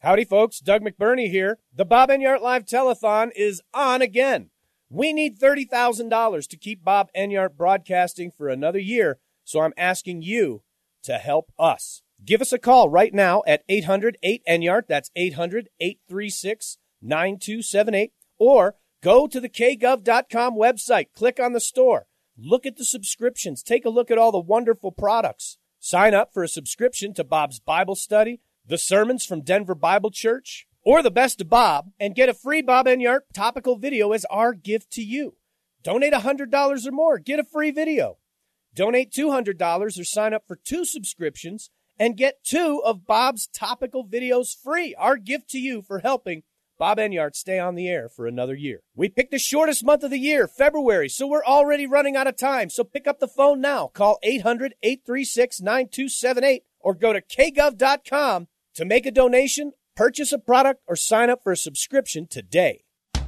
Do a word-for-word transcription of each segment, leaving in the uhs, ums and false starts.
Howdy, folks. Doug McBurney here. The Bob Enyart Live Telethon is on again. We need thirty thousand dollars to keep Bob Enyart broadcasting for another year, so I'm asking you to help us. Give us a call right now at eight hundred eight Enyart. That's eight hundred eight three six nine two seven eight. Or go to the k gov dot com website. Click on the store. Look at the subscriptions. Take a look at all the wonderful products. Sign up for a subscription to Bob's Bible Study, the sermons from Denver Bible Church, or the Best of Bob, and get a free Bob Enyart topical video as our gift to you. Donate one hundred dollars or more. Get a free video. Donate two hundred dollars or sign up for two subscriptions and get two of Bob's topical videos free. Our gift to you for helping Bob Enyart stay on the air for another year. We picked the shortest month of the year, February, so we're already running out of time. So pick up the phone now. Call eight hundred eight three six nine two seven eight or go to k gov dot com to make a donation, purchase a product, or sign up for a subscription today.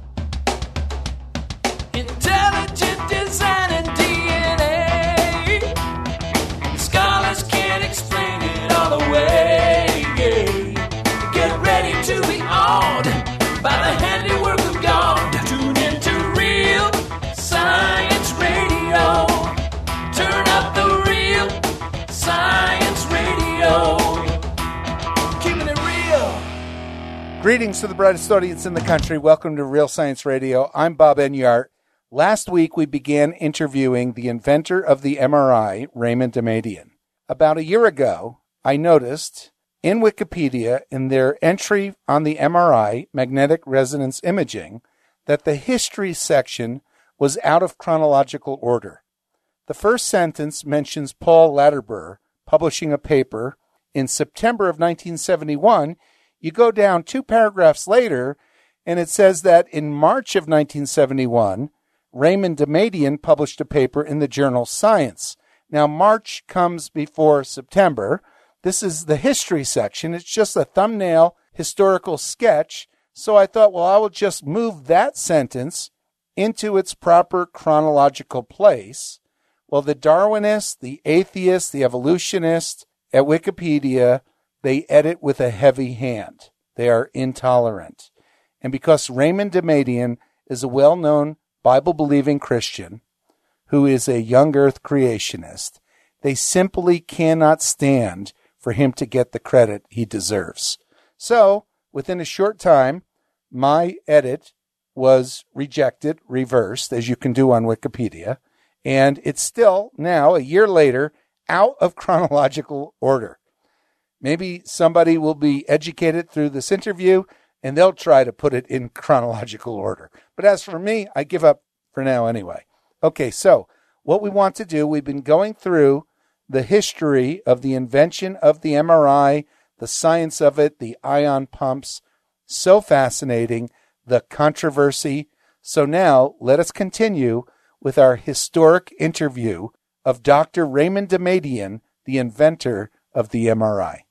Intelligent design and D N A. Scholars can't explain it all away. Yeah. Get ready to be awed by the handiwork of God. Tune into Real Science Radio. Turn up the Real Science Radio. Keeping it real. Greetings to the brightest audience in the country. Welcome to Real Science Radio. I'm Bob Enyart. Last week, we began interviewing the inventor of the M R I, Raymond Damadian. About a year ago, I noticed in Wikipedia, in their entry on the M R I, magnetic resonance imaging, that the history section was out of chronological order. The first sentence mentions Paul Latterbur publishing a paper in September of nineteen seventy-one. You go down two paragraphs later, and it says that in March of nineteen seventy-one, Raymond Damadian published a paper in the journal Science. Now, March comes before September. This is the history section. It's just a thumbnail historical sketch. So I thought, well, I will just move that sentence into its proper chronological place. Well, the Darwinists, the atheists, the evolutionists at Wikipedia, they edit with a heavy hand. They are intolerant. And because Raymond Damadian is a well-known Bible-believing Christian who is a young earth creationist, they simply cannot stand for him to get the credit he deserves. So, within a short time, my edit was rejected, reversed, as you can do on Wikipedia, and it's still now, a year later, out of chronological order. Maybe somebody will be educated through this interview, and they'll try to put it in chronological order. But as for me, I give up for now anyway. Okay, so what we want to do, we've been going through the history of the invention of the M R I, the science of it, the ion pumps. So fascinating, the controversy. So now let us continue with our historic interview of Doctor Raymond Damadian, the inventor of the M R I.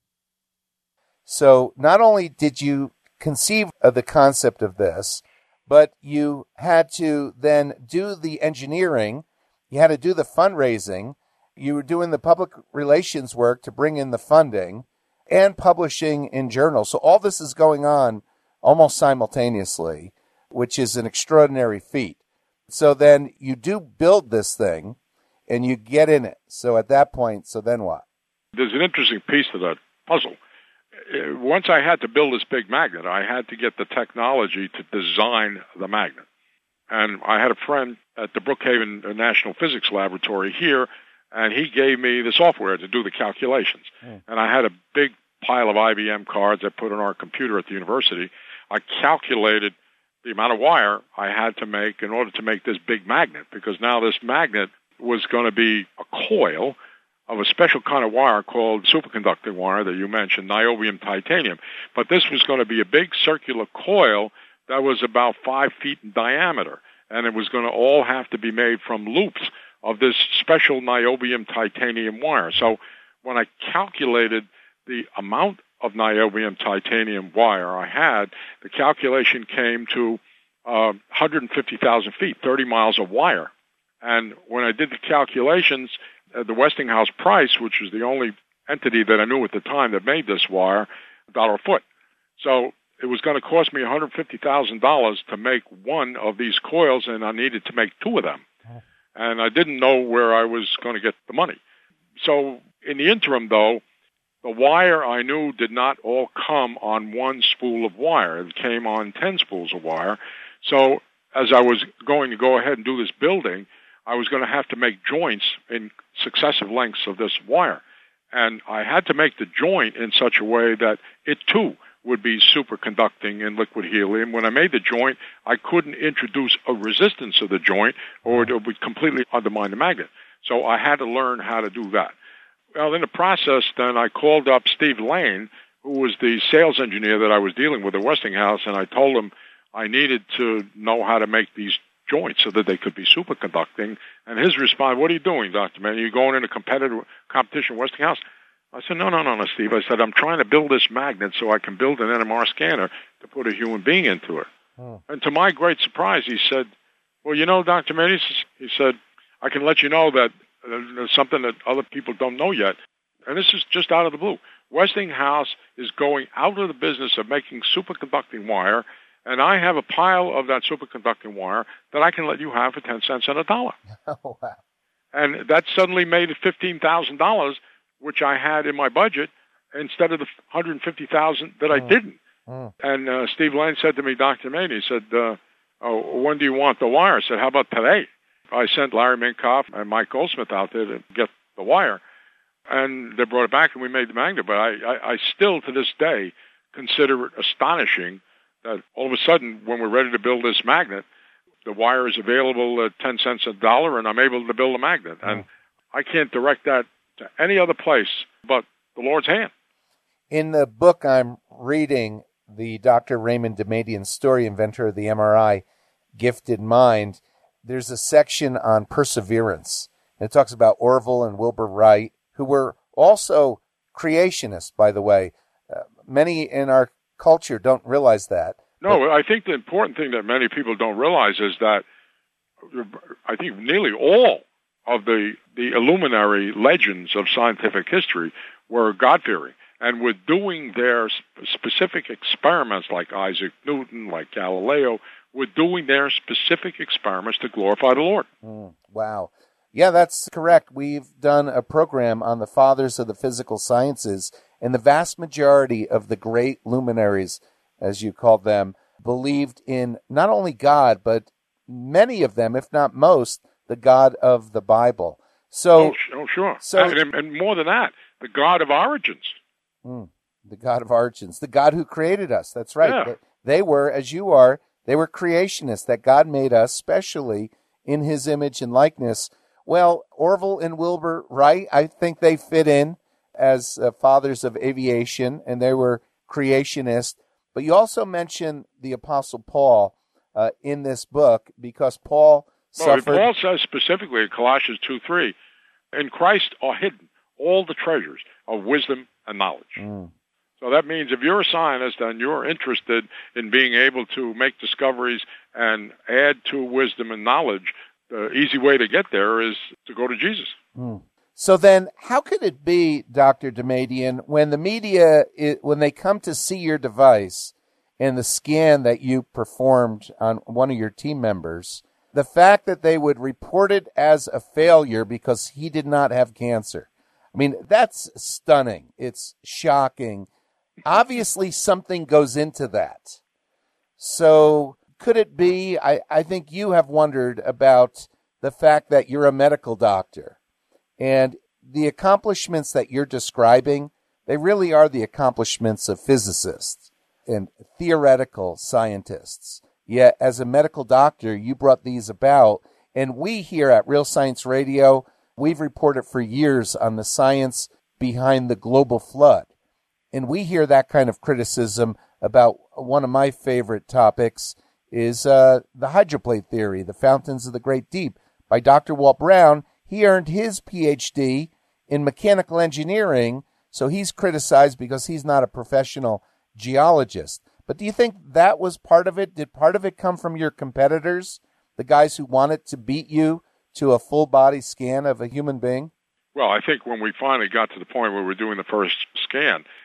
So not only did you conceive of the concept of this, but you had to then do the engineering, you had to do the fundraising, you were doing the public relations work to bring in the funding, and publishing in journals. So all this is going on almost simultaneously, which is an extraordinary feat. So then you do build this thing, and you get in it. So at that point, so then what? There's an interesting piece to that puzzle. Once I had to build this big magnet, I had to get the technology to design the magnet. And I had a friend at the Brookhaven National Physics Laboratory here, and he gave me the software to do the calculations. Mm. And I had a big pile of I B M cards I put on our computer at the university. I calculated the amount of wire I had to make in order to make this big magnet, because now this magnet was going to be a coil of a special kind of wire called superconducting wire that you mentioned, niobium titanium. But this was going to be a big circular coil that was about five feet in diameter, and it was going to all have to be made from loops of this special niobium titanium wire. So when I calculated the amount of niobium titanium wire I had, the calculation came to uh, one hundred fifty thousand feet, thirty miles of wire. And when I did the calculations, uh, the Westinghouse price, which was the only entity that I knew at the time that made this wire, a dollar a foot. So it was going to cost me one hundred fifty thousand dollars to make one of these coils, and I needed to make two of them. And I didn't know where I was going to get the money. So in the interim, though, the wire I knew did not all come on one spool of wire. It came on ten spools of wire. So as I was going to go ahead and do this building, I was going to have to make joints in successive lengths of this wire. And I had to make the joint in such a way that it, too, would be superconducting in liquid helium. When I made the joint, I couldn't introduce a resistance to the joint, or it would completely undermine the magnet. So I had to learn how to do that. Well, in the process, then I called up Steve Lane, who was the sales engineer that I was dealing with at Westinghouse, and I told him I needed to know how to make these joints so that they could be superconducting. And his response, "What are you doing, Doctor Mann? Are you going in a competitive competition at Westinghouse?" I said, no, no, no, no, Steve. I said, I'm trying to build this magnet so I can build an N M R scanner to put a human being into it. Oh. And to my great surprise, he said, well, you know, Doctor Mann, he said, I can let you know that there's something that other people don't know yet. And this is just out of the blue. Westinghouse is going out of the business of making superconducting wire, and I have a pile of that superconducting wire that I can let you have for ten cents on a dollar. Oh, wow. And that suddenly made it fifteen thousand dollars, which I had in my budget, instead of the one hundred fifty thousand dollars that I didn't. Mm. And uh, Steve Lane said to me, Doctor Mann, he said, uh, oh, when do you want the wire? I said, how about today? I sent Larry Minkoff and Mike Goldsmith out there to get the wire, and they brought it back, and we made the magnet. But I, I, I still, to this day, consider it astonishing that all of a sudden, when we're ready to build this magnet, the wire is available at ten cents a dollar, and I'm able to build a magnet. Mm. And I can't direct that to any other place but the Lord's hand. In the book I'm reading, the Doctor Raymond Damadian story, inventor of the M R I, Gifted Mind, there's a section on perseverance. And it talks about Orville and Wilbur Wright, who were also creationists, by the way. Uh, many in our culture don't realize that. No, but I think the important thing that many people don't realize is that I think nearly all of the, the illuminary legends of scientific history were God-fearing and were doing their sp- specific experiments, like Isaac Newton, like Galileo, were doing their specific experiments to glorify the Lord. Mm, wow. Yeah, that's correct. We've done a program on the fathers of the physical sciences, and the vast majority of the great luminaries, as you called them, believed in not only God, but many of them, if not most, the God of the Bible. So, oh, oh sure. So, and, and more than that, the God of origins. Mm, the God of origins, the God who created us. That's right. Yeah. They, they were, as you are, they were creationists, that God made us specially in his image and likeness. Well, Orville and Wilbur Wright, I think they fit in as uh, fathers of aviation, and they were creationists. But you also mention the Apostle Paul uh, in this book, because Paul well, suffered... Paul says specifically in Colossians two three, in Christ are hidden all the treasures of wisdom and knowledge. Mm. So that means if you're a scientist and you're interested in being able to make discoveries and add to wisdom and knowledge, the easy way to get there is to go to Jesus. Mm. So then, how could it be, Doctor Damadian, when the media, when they come to see your device and the scan that you performed on one of your team members, the fact that they would report it as a failure because he did not have cancer? I mean, that's stunning. It's shocking. Obviously, something goes into that. So could it be, I, I think you have wondered about the fact that you're a medical doctor, and the accomplishments that you're describing, they really are the accomplishments of physicists and theoretical scientists. Yet, as a medical doctor, you brought these about. And we here at Real Science Radio, we've reported for years on the science behind the global flood. And we hear that kind of criticism about one of my favorite topics is uh, the hydroplate theory, the fountains of the great deep, by Doctor Walt Brown. He earned his P H D in mechanical engineering, so he's criticized because he's not a professional geologist. But do you think that was part of it? Did part of it come from your competitors, the guys who wanted to beat you to a full-body scan of a human being? Well, I think when we finally got to the point where we were doing the first scan,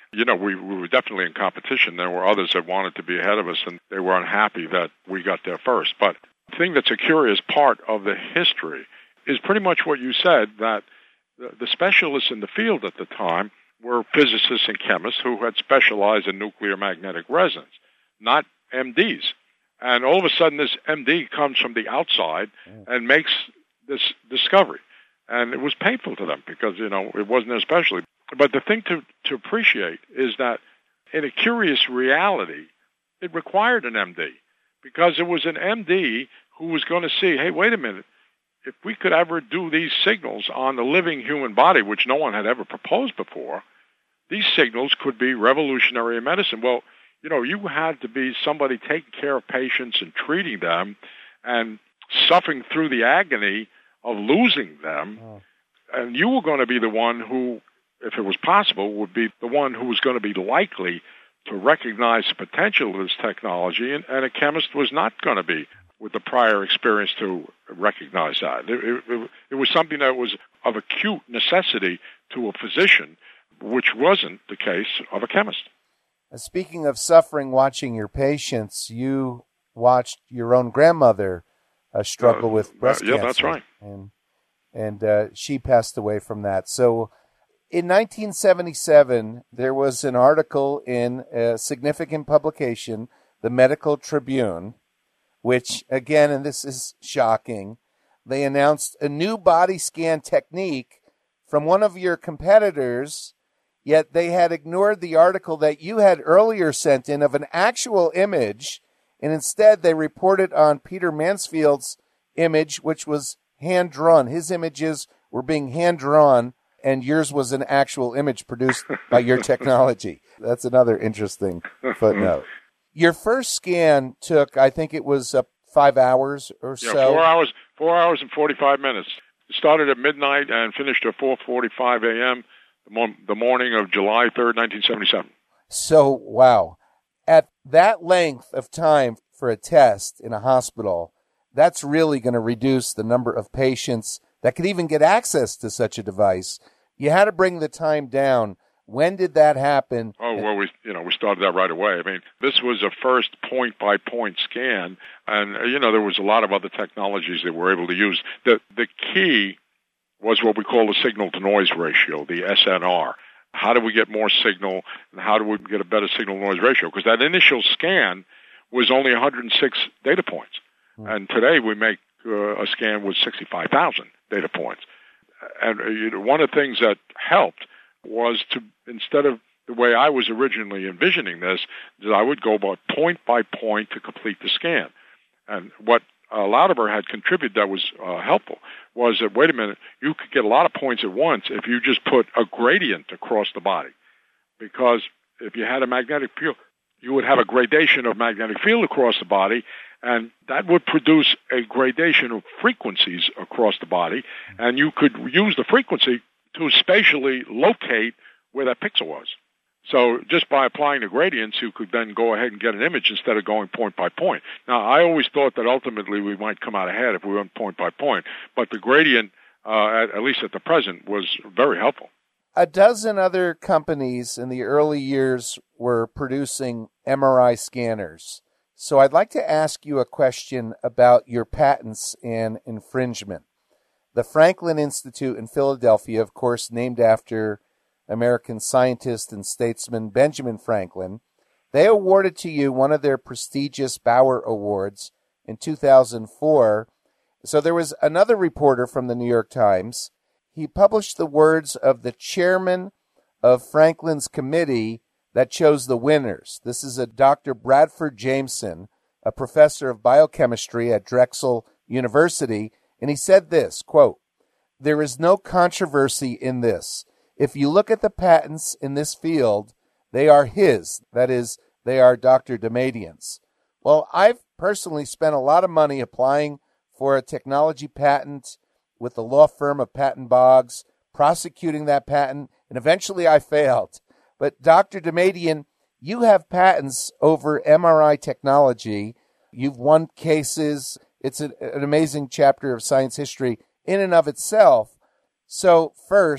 you know, we, we were definitely in competition. There were others that wanted to be ahead of us, and they were unhappy that we got there first. But the thing that's a curious part of the history is pretty much what you said, that the, the specialists in the field at the time were physicists and chemists who had specialized in nuclear magnetic resonance, not M Ds. And all of a sudden, this M D comes from the outside and makes this discovery. And it was painful to them because, you know, it wasn't their specialty. But the thing to, to appreciate is that in a curious reality, it required an M D because it was an M D who was going to see, hey, wait a minute, if we could ever do these signals on the living human body, which no one had ever proposed before, these signals could be revolutionary in medicine. Well, you know, you had to be somebody taking care of patients and treating them and suffering through the agony of losing them. Oh. And you were going to be the one who, if it was possible, would be the one who was going to be likely to recognize the potential of this technology, and, and a chemist was not going to be with the prior experience to recognize that. It, it, it was something that was of acute necessity to a physician, which wasn't the case of a chemist. Speaking of suffering, watching your patients, you watched your own grandmother uh, struggle uh, with breast uh, yeah, cancer. Yeah, that's right. And, and uh, she passed away from that. So in nineteen seventy-seven, there was an article in a significant publication, the Medical Tribune, which, again, and this is shocking, they announced a new body scan technique from one of your competitors, yet they had ignored the article that you had earlier sent in of an actual image, and instead they reported on Peter Mansfield's image, which was hand-drawn. His images were being hand-drawn, and yours was an actual image produced by your technology. That's another interesting footnote. Your first scan took, I think it was uh, five hours or yeah, so. four hours, four hours and forty-five minutes. It started at midnight and finished at four forty-five a.m. the morning of July third, nineteen seventy-seven. So, wow. At that length of time for a test in a hospital, that's really going to reduce the number of patients that could even get access to such a device. You had to bring the time down. When did that happen? Oh, well, we you know we started that right away. I mean, this was a first point-by-point scan, and, uh, you know, there was a lot of other technologies that we're able to use. The The key was what we call the signal-to-noise ratio, the S N R. How do we get more signal, and how do we get a better signal-to-noise ratio? Because that initial scan was only one hundred six data points, hmm. and today we make uh, a scan with sixty-five thousand data points. And uh, you know, one of the things that helped was to, instead of the way I was originally envisioning this, that I would go about point by point to complete the scan. And what uh, Lauterbur had contributed that was uh, helpful was that, wait a minute, you could get a lot of points at once if you just put a gradient across the body. Because if you had a magnetic field, you would have a gradation of magnetic field across the body, and that would produce a gradation of frequencies across the body, and you could use the frequency to spatially locate where that pixel was. So just by applying the gradients, you could then go ahead and get an image instead of going point by point. Now, I always thought that ultimately we might come out ahead if we went point by point, but the gradient, uh, at, at least at the present, was very helpful. A dozen other companies in the early years were producing M R I scanners. So I'd like to ask you a question about your patents and infringement. The Franklin Institute in Philadelphia, of course, named after American scientist and statesman Benjamin Franklin, they awarded to you one of their prestigious Bauer Awards in two thousand four. So there was another reporter from the New York Times. He published the words of the chairman of Franklin's committee that chose the winners. This is a Doctor Bradford Jameson, a professor of biochemistry at Drexel University, and he said this, quote, "There is no controversy in this. If you look at the patents in this field, they are his. That is, they are Doctor Damadian's." Well, I've personally spent a lot of money applying for a technology patent with the law firm of Patton Boggs, prosecuting that patent, and eventually I failed. But Doctor Damadian, you have patents over M R I technology. You've won cases. It's an, an amazing chapter of science history in and of itself. So first,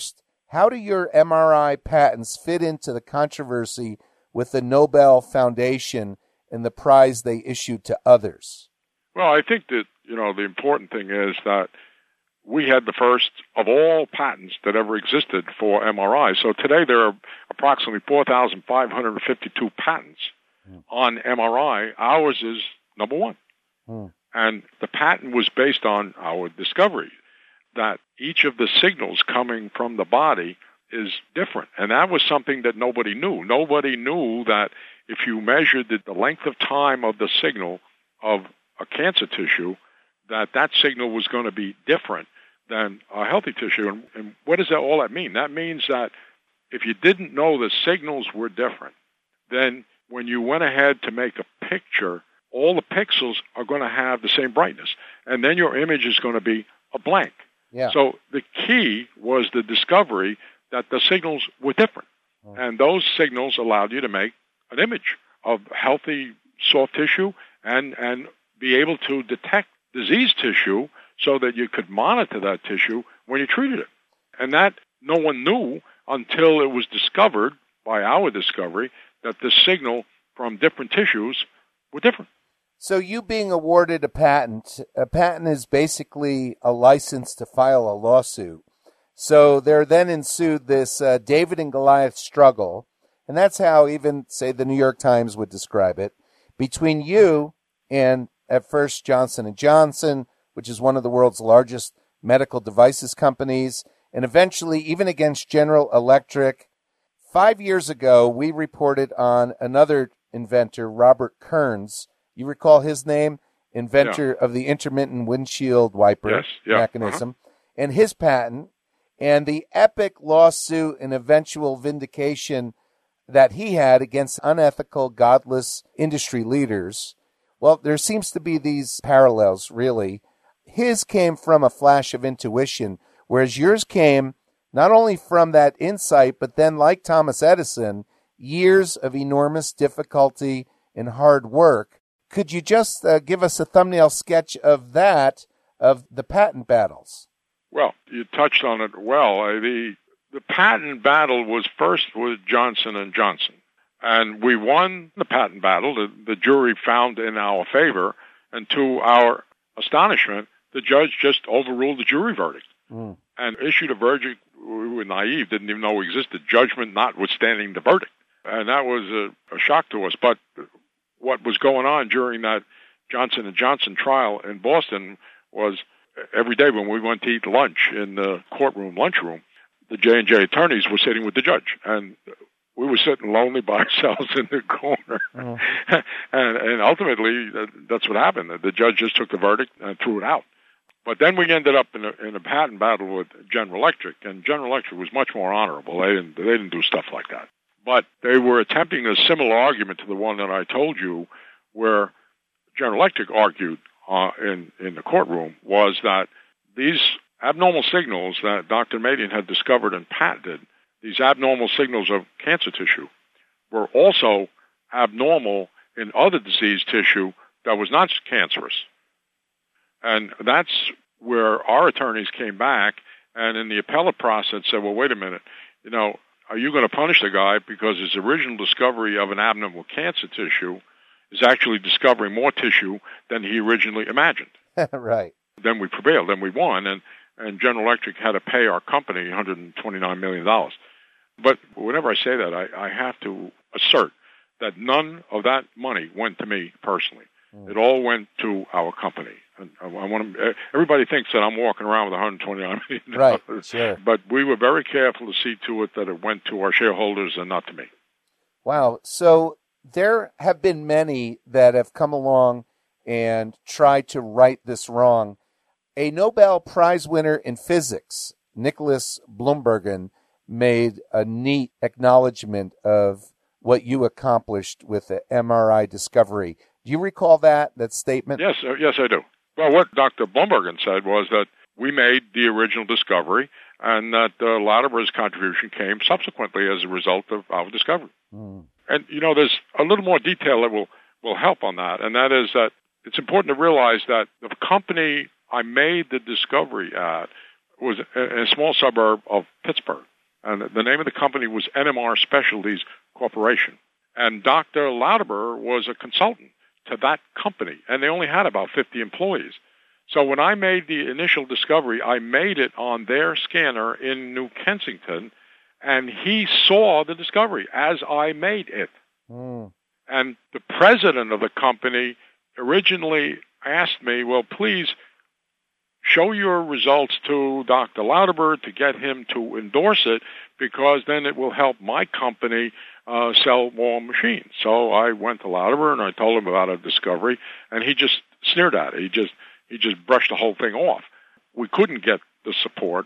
How do your M R I patents fit into the controversy with the Nobel Foundation and the prize they issued to others? Well, I think that, you know, the important thing is that we had the first of all patents that ever existed for M R I. So today there are approximately four thousand five hundred fifty-two patents mm. on M R I. Ours is number one. Mm. And the patent was based on our discovery that each of the signals coming from the body is different. And that was something that nobody knew. Nobody knew that if you measured the, the length of time of the signal of a cancer tissue, that that signal was going to be different than a healthy tissue. And, and what does that all that mean? That means that if you didn't know the signals were different, then when you went ahead to make a picture, all the pixels are going to have the same brightness. And then your image is going to be a blank. Yeah. So the key was the discovery that the signals were different. Oh. And those signals allowed you to make an image of healthy soft tissue and, and be able to detect diseased tissue so that you could monitor that tissue when you treated it. And that no one knew until it was discovered by our discovery that the signal from different tissues were different. So you being awarded a patent, a patent is basically a license to file a lawsuit. So there then ensued this uh, David and Goliath struggle, and that's how even, say, the New York Times would describe it, between you and, at first, Johnson and Johnson, which is one of the world's largest medical devices companies, and eventually even against General Electric. Five years ago, we reported on another inventor, Robert Kearns. You recall his name? Inventor yeah. of the intermittent windshield wiper yes, yeah. mechanism, uh-huh. and his patent, and the epic lawsuit and eventual vindication that he had against unethical, godless industry leaders. Well, there seems to be these parallels, really. His came from a flash of intuition, whereas yours came not only from that insight, but then, like Thomas Edison, years of enormous difficulty and hard work. Could you just uh, give us a thumbnail sketch of that, of the patent battles? Well, you touched on it well. Uh, the the patent battle was first with Johnson and Johnson, and we won the patent battle. The, the jury found in our favor, and to our astonishment, the judge just overruled the jury verdict mm. and issued a verdict we were naive, didn't even know existed, judgment notwithstanding the verdict. And that was a, a shock to us. But what was going on during that Johnson and Johnson trial in Boston was every day when we went to eat lunch in the courtroom lunchroom, the J and J attorneys were sitting with the judge, and we were sitting lonely by ourselves in the corner. Oh. and, and ultimately, that's what happened. The judge just took the verdict and threw it out. But then we ended up in a, in a patent battle with General Electric, and General Electric was much more honorable. They didn't, they didn't do stuff like that. But they were attempting a similar argument to the one that I told you, where General Electric argued uh, in, in the courtroom was that these abnormal signals that Doctor Madian had discovered and patented, these abnormal signals of cancer tissue, were also abnormal in other disease tissue that was not cancerous. And that's where our attorneys came back and in the appellate process said, well, wait a minute, you know, are you going to punish the guy because his original discovery of an abnormal cancer tissue is actually discovering more tissue than he originally imagined? Right. Then we prevailed, then we won, and, and General Electric had to pay our company one hundred twenty-nine million dollars. But whenever I say that, I, I have to assert that none of that money went to me personally. Mm. It all went to our company. And I, I want to, everybody thinks that I'm walking around with one hundred twenty-nine million dollars. Right, sure. But we were very careful to see to it that it went to our shareholders and not to me. Wow. So there have been many that have come along and tried to right this wrong. A Nobel Prize winner in physics, Nicholas Bloombergen, made a neat acknowledgement of what you accomplished with the M R I discovery. Do you recall that, that statement? Yes, uh, yes, I do. Well, what Doctor Bloombergen said was that we made the original discovery and that a lot of his contribution came subsequently as a result of our discovery. Mm. And, you know, there's a little more detail that will, will help on that, and that is that it's important to realize that the company I made the discovery at was in a small suburb of Pittsburgh. And the name of the company was N M R Specialties Corporation. And Doctor Lauterbur was a consultant to that company, and they only had about fifty employees. So when I made the initial discovery, I made it on their scanner in New Kensington, and he saw the discovery as I made it. Mm. And the president of the company originally asked me, well, please show your results to Doctor Lauterbur to get him to endorse it, because then it will help my company uh, sell more machines. So I went to Lauterbur and I told him about a discovery, and he just sneered at it. He just he just brushed the whole thing off. We couldn't get the support,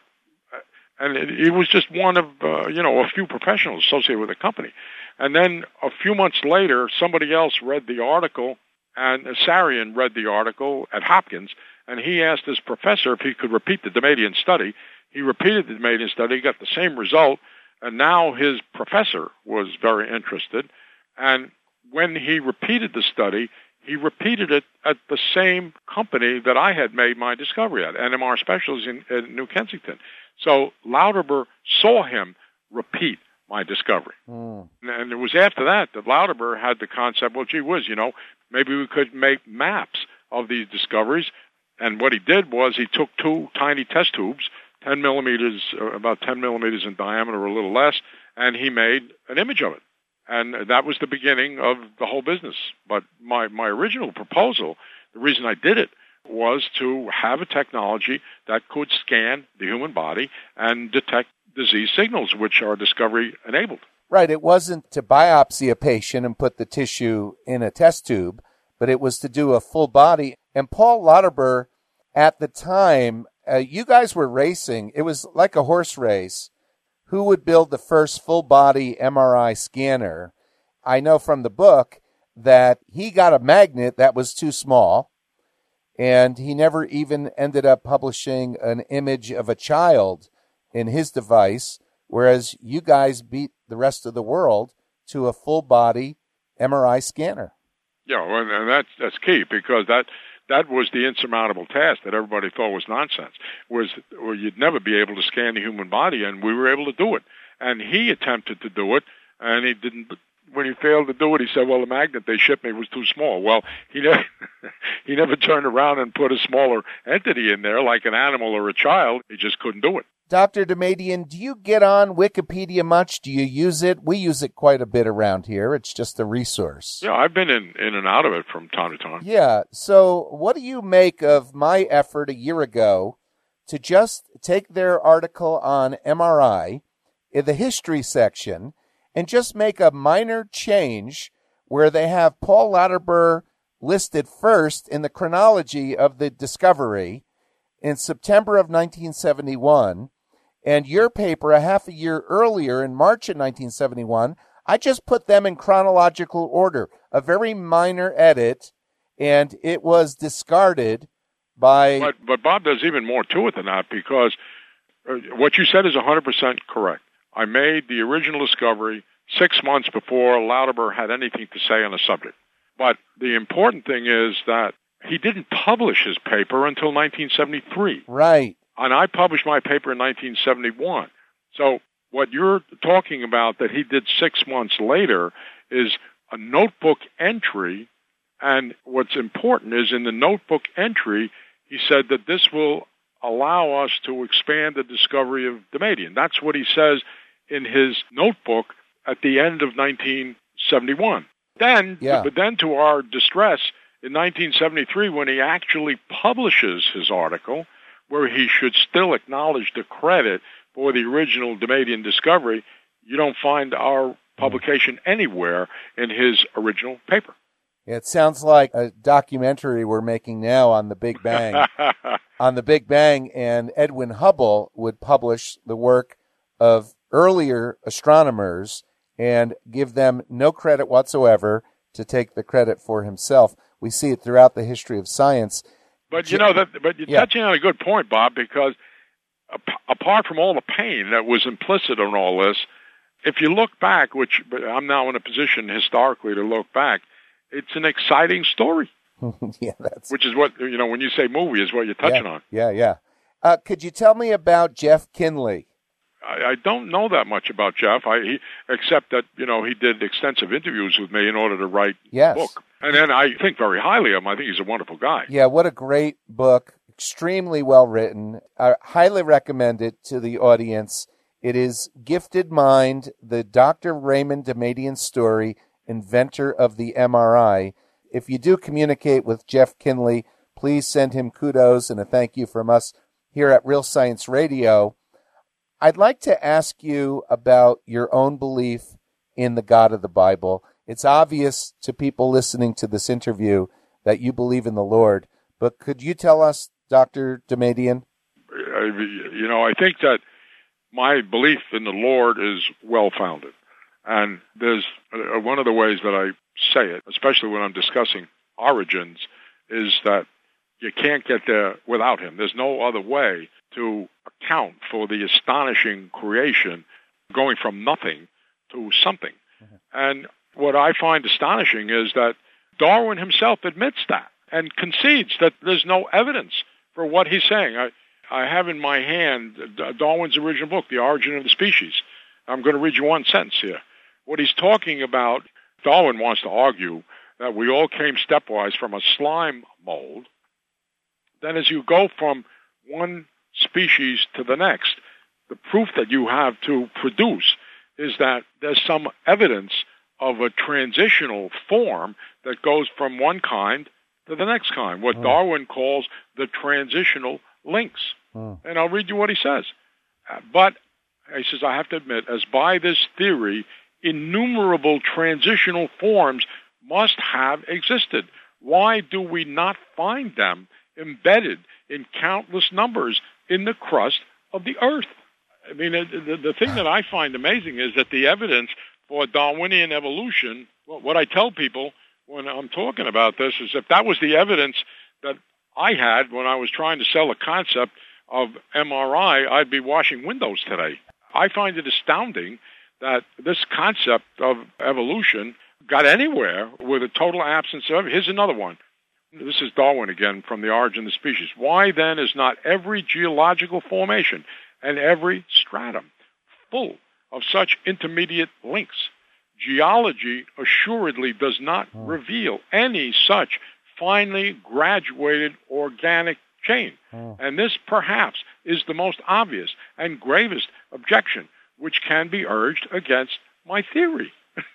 and it, it was just one of uh, you know a few professionals associated with the company. And then a few months later, somebody else read the article, and Sarian read the article at Hopkins, and he asked his professor if he could repeat the Damadian study. He repeated the Damadian study, got the same result, and now his professor was very interested. And when he repeated the study, he repeated it at the same company that I had made my discovery at, N M R Specialties in, in New Kensington. So Lauterbur saw him repeat my discovery. Mm. And it was after that that Lauterbur had the concept, well, gee whiz, you know, maybe we could make maps of these discoveries. And what he did was he took two tiny test tubes, ten millimeters, uh, about ten millimeters in diameter, or a little less, and he made an image of it. And that was the beginning of the whole business. But my, my original proposal, the reason I did it, was to have a technology that could scan the human body and detect disease signals, which are discovery enabled. Right. It wasn't to biopsy a patient and put the tissue in a test tube, but it was to do a full body. And Paul Lauterbur, at the time, uh, you guys were racing. It was like a horse race. Who would build the first full body M R I scanner? I know from the book that he got a magnet that was too small, and he never even ended up publishing an image of a child in his device, whereas you guys beat the rest of the world to a full body M R I scanner. Yeah, well, and that's that's key, because that that was the insurmountable task that everybody thought was nonsense. Was well, you'd never be able to scan the human body, and we were able to do it. And he attempted to do it, and he didn't. When he failed to do it, he said, "Well, the magnet they shipped me was too small." Well, he never he never turned around and put a smaller entity in there, like an animal or a child. He just couldn't do it. Doctor Damadian, do you get on Wikipedia much? Do you use it? We use it quite a bit around here. It's just a resource. Yeah, I've been in, in and out of it from time to time. Yeah. So what do you make of my effort a year ago to just take their article on M R I in the history section and just make a minor change where they have Paul Lauterbur listed first in the chronology of the discovery in September of nineteen seventy-one, and your paper a half a year earlier in March of nineteen seventy-one. I just put them in chronological order, a very minor edit, and it was discarded by... But, but Bob, there's even more to it than that, because uh, what you said is one hundred percent correct. I made the original discovery six months before Lauterbur had anything to say on the subject. But the important thing is that he didn't publish his paper until nineteen seventy-three. Right. And I published my paper in nineteen seventy-one. So what you're talking about that he did six months later is a notebook entry. And what's important is in the notebook entry, he said that this will allow us to expand the discovery of Damadian. That's what he says in his notebook at the end of nineteen seventy-one. Then, yeah. But then to our distress, in nineteen seventy-three, when he actually publishes his article, where he should still acknowledge the credit for the original Damadian discovery, you don't find our publication anywhere in his original paper. It sounds like a documentary we're making now on the Big Bang. on the Big Bang, and Edwin Hubble would publish the work of earlier astronomers and give them no credit whatsoever to take the credit for himself. We see it throughout the history of science. But you know that. But you're yeah. touching on a good point, Bob, because ap- apart from all the pain that was implicit in all this, if you look back, which I'm now in a position historically to look back, it's an exciting story. yeah, that's which is what you know when you say movie is what you're touching yeah, on. Yeah, yeah. Uh, could you tell me about Jeff Kinley? I, I don't know that much about Jeff, I, he, except that, you know, he did extensive interviews with me in order to write yes. the book. And then I think very highly of him. I think he's a wonderful guy. Yeah, what a great book. Extremely well written. I highly recommend it to the audience. It is Gifted Mind, the Doctor Raymond Damadian story, inventor of the M R I. If you do communicate with Jeff Kinley, please send him kudos and a thank you from us here at Real Science Radio. I'd like to ask you about your own belief in the God of the Bible. It's obvious to people listening to this interview that you believe in the Lord, but could you tell us, Doctor Damadian? You know, I think that my belief in the Lord is well-founded. And there's uh, one of the ways that I say it, especially when I'm discussing origins, is that you can't get there without him. There's no other way to account for the astonishing creation going from nothing to something. Mm-hmm. And what I find astonishing is that Darwin himself admits that and concedes that there's no evidence for what he's saying. I, I have in my hand Darwin's original book, The Origin of the Species. I'm going to read you one sentence here. What he's talking about, Darwin wants to argue that we all came stepwise from a slime mold. Then as you go from one species to the next, the proof that you have to produce is that there's some evidence of a transitional form that goes from one kind to the next kind, what oh. Darwin calls the transitional links. Oh. And I'll read you what he says. But, he says, I have to admit, as by this theory, innumerable transitional forms must have existed. Why do we not find them embedded in countless numbers in the crust of the earth? I mean, the, the thing that I find amazing is that the evidence for Darwinian evolution, what I tell people when I'm talking about this is if that was the evidence that I had when I was trying to sell a concept of M R I, I'd be washing windows today. I find it astounding that this concept of evolution got anywhere with a total absence of. Here's another one. This is Darwin again from The Origin of the Species. Why then is not every geological formation and every stratum full of such intermediate links? Geology assuredly does not oh. reveal any such finely graduated organic chain. Oh. And this perhaps is the most obvious and gravest objection which can be urged against my theory.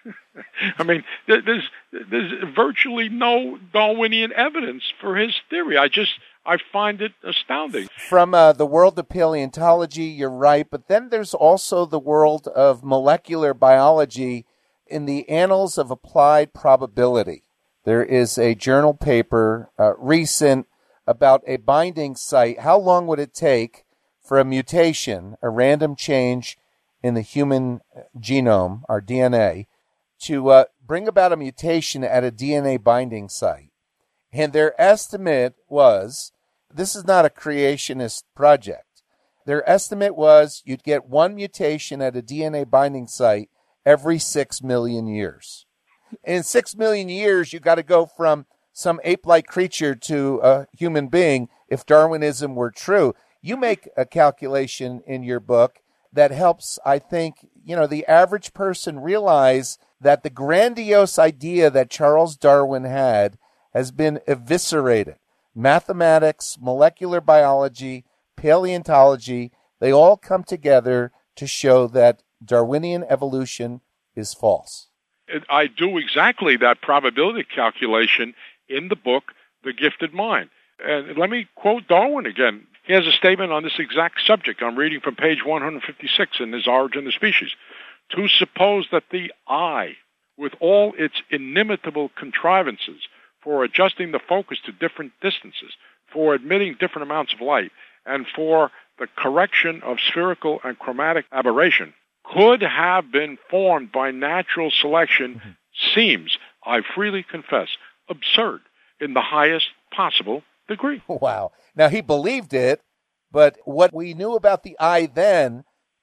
I mean, there's there's virtually no Darwinian evidence for his theory. I just, I find it astounding. From uh, the world of paleontology, you're right, but then there's also the world of molecular biology in the Annals of Applied Probability. There is a journal paper, uh, recent, about a binding site. How long would it take for a mutation, a random change in the human genome, our D N A, to uh, bring about a mutation at a D N A binding site? And their estimate was, this is not a creationist project, their estimate was you'd get one mutation at a D N A binding site every six million years. In six million years, you got to go from some ape-like creature to a human being if Darwinism were true. You make a calculation in your book that helps, I think, you know, the average person realize that the grandiose idea that Charles Darwin had has been eviscerated. Mathematics, molecular biology, paleontology, they all come together to show that Darwinian evolution is false. I do exactly that probability calculation in the book, The Gifted Mind. And let me quote Darwin again. He has a statement on this exact subject. I'm reading from page one hundred fifty-six in his Origin of the Species. To suppose that the eye, with all its inimitable contrivances for adjusting the focus to different distances, for admitting different amounts of light, and for the correction of spherical and chromatic aberration, could have been formed by natural selection mm-hmm. seems, I freely confess, absurd in the highest possible degree. Wow. Now, he believed it, but what we knew about the eye then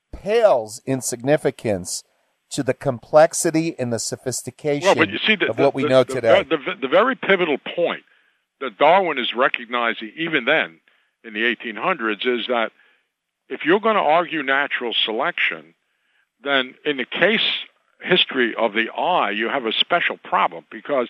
pales in significance to the complexity and the sophistication well, but you see, the, of what the, we know the, today. The, the, the very pivotal point that Darwin is recognizing even then in the eighteen hundreds is that if you're going to argue natural selection, then in the case history of the eye, you have a special problem, because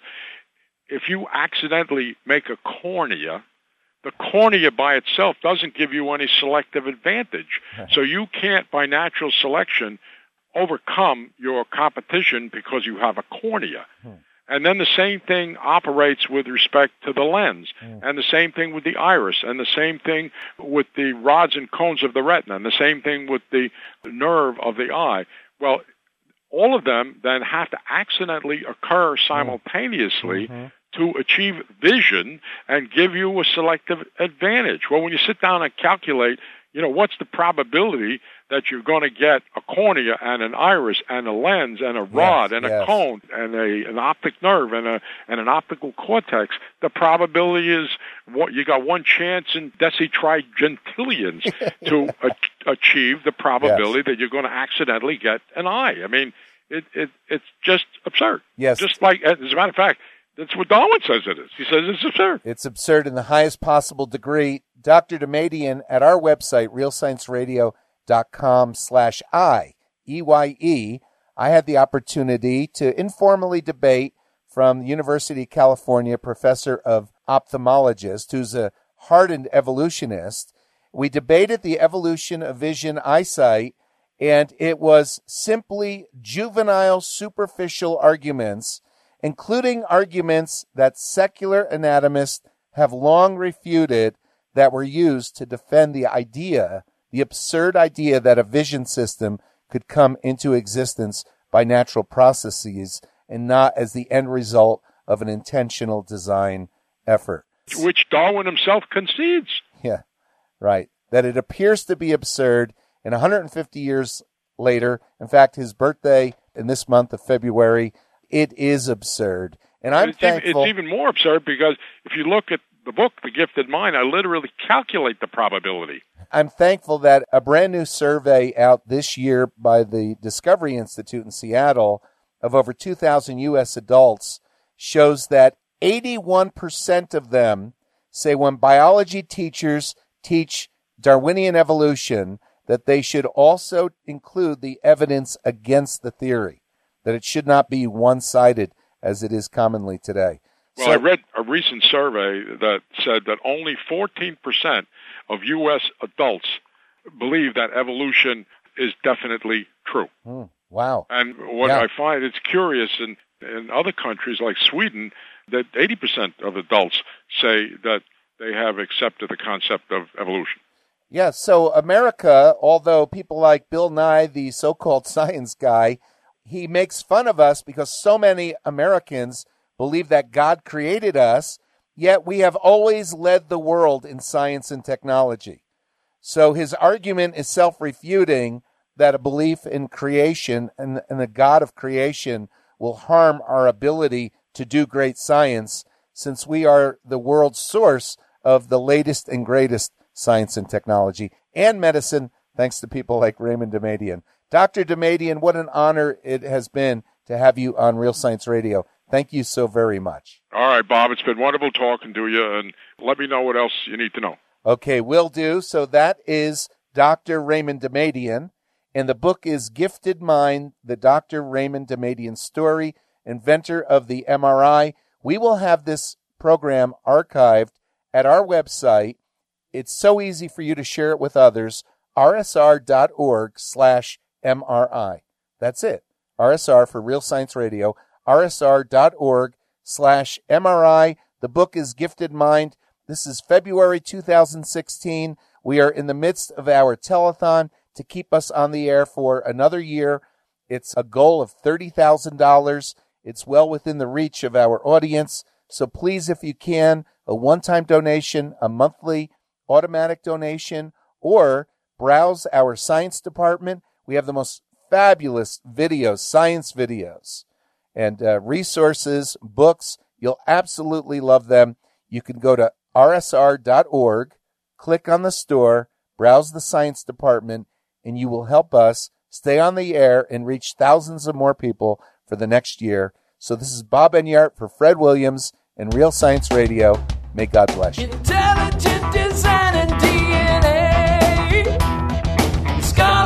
if you accidentally make a cornea, the cornea by itself doesn't give you any selective advantage. So you can't, by natural selection, overcome your competition because you have a cornea. Hmm. And then the same thing operates with respect to the lens, hmm. and the same thing with the iris, and the same thing with the rods and cones of the retina, and the same thing with the nerve of the eye. Well, all of them then have to accidentally occur simultaneously mm-hmm. to achieve vision and give you a selective advantage. Well, when you sit down and calculate, you know, what's the probability that you're going to get a cornea and an iris and a lens and a rod yes, and yes. a cone and a an optic nerve and a and an optical cortex? The probability is what you got one chance in decitrigentillions to a, achieve the probability yes. that you're going to accidentally get an eye. I mean, it, it it's just absurd. Yes, just like, as a matter of fact, that's what Darwin says it is. He says it's absurd. It's absurd in the highest possible degree. Doctor Demadian, at our website, real science radio dot com slash I, E Y E, I had the opportunity to informally debate from the University of California, professor of ophthalmologist, who's a hardened evolutionist. We debated the evolution of vision eyesight, and it was simply juvenile, superficial arguments, including arguments that secular anatomists have long refuted that were used to defend the idea, the absurd idea that a vision system could come into existence by natural processes and not as the end result of an intentional design effort. Which Darwin himself concedes. Yeah, right. That it appears to be absurd, and one hundred fifty years later, in fact, his birthday in this month of February, it is absurd. And I'm it's thankful. Even, it's even more absurd because if you look at the book, The Gifted Mind, I literally calculate the probability. I'm thankful that a brand new survey out this year by the Discovery Institute in Seattle of over two thousand U S adults shows that eighty-one percent of them say when biology teachers teach Darwinian evolution that they should also include the evidence against the theory, that it should not be one-sided as it is commonly today. Well, so, I read a recent survey that said that only fourteen percent of U S adults believe that evolution is definitely true. Hmm, wow. And what yeah. I find, it's curious, in, in other countries like Sweden, that eighty percent of adults say that they have accepted the concept of evolution. Yeah, so America, although people like Bill Nye, the so-called science guy, he makes fun of us because so many Americans believe that God created us, yet we have always led the world in science and technology. So his argument is self-refuting that a belief in creation and, and the God of creation will harm our ability to do great science, since we are the world's source of the latest and greatest science and technology and medicine, thanks to people like Raymond Demadian. Doctor Demadian, what an honor it has been to have you on Real Science Radio. Thank you so very much. All right, Bob, it's been wonderful talking to you, and let me know what else you need to know. Okay, will do. So that is Doctor Raymond Demadian, and the book is Gifted Mind, the Doctor Raymond Demadian story, inventor of the M R I. We will have this program archived at our website. It's so easy for you to share it with others, r s r dot org slash M R I. That's it. R S R for Real Science Radio, r s r dot org slash M R I. The book is Gifted Mind. This is February two thousand sixteen. We are in the midst of our telethon to keep us on the air for another year. It's a goal of thirty thousand dollars. It's well within the reach of our audience. So please, if you can, a one-time donation, a monthly automatic donation, or browse our science department. We have the most fabulous videos, science videos, and uh, resources, books. You'll absolutely love them. You can go to r s r dot org, click on the store, browse the science department, and you will help us stay on the air and reach thousands of more people for the next year. So this is Bob Enyart for Fred Williams and Real Science Radio. May God bless you. Intelligent design and D N A.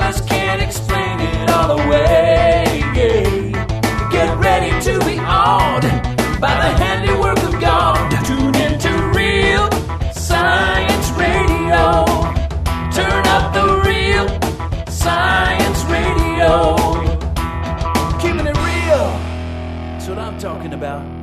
just can't explain it all away. Yeah. Get ready to be awed by the handiwork of God. Tune into Real Science Radio. Turn up the Real Science Radio. Keeping it real, that's what I'm talking about.